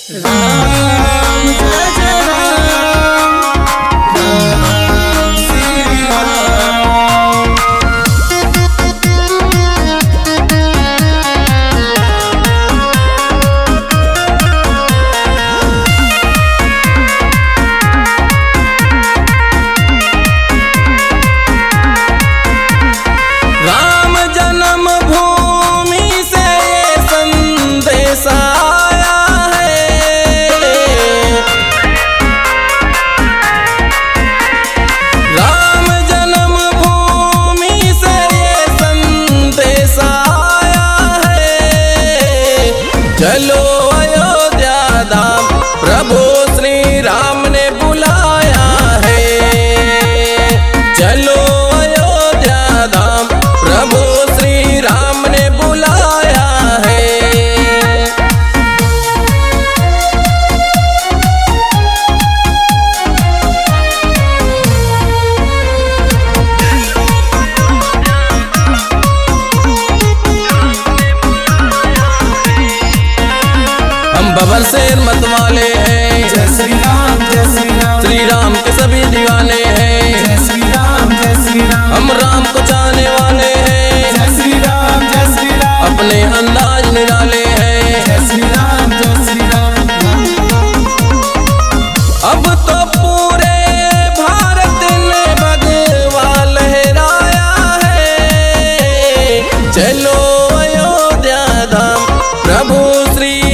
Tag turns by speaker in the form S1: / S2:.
S1: राम जय जय राम, राम श्री राम। राम जन्म भूमि से ये संदेश आया है। राम जन्म भूमि से ये संदेश आया है। चलो अयोध्या धाम प्रभु श्री राम ने बुलाया है। चलो अयोध्या धाम प्रभु श्री राम ने बुलाया है। हम बबर शेर मत वाले हैं,
S2: जय श्री राम जय श्री राम,
S1: श्री राम के सभी दीवाने हैं।
S2: जय श्री राम जय श्री राम,
S1: हम राम को चाहने वाले हैं,
S2: जय श्री राम जय श्री राम,
S1: अपने अंदाज निराले हैं।
S2: जय श्री राम जय श्री राम।
S1: अब तो पूरे भारत ने भगवा लहराया है। चलो अयोध्या धाम प्रभु श्री